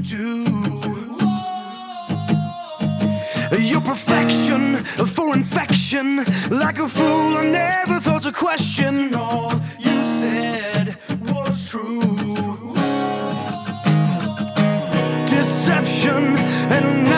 do. Your perfection for infection, like a fool I never thought to question. All you said was true. Deception and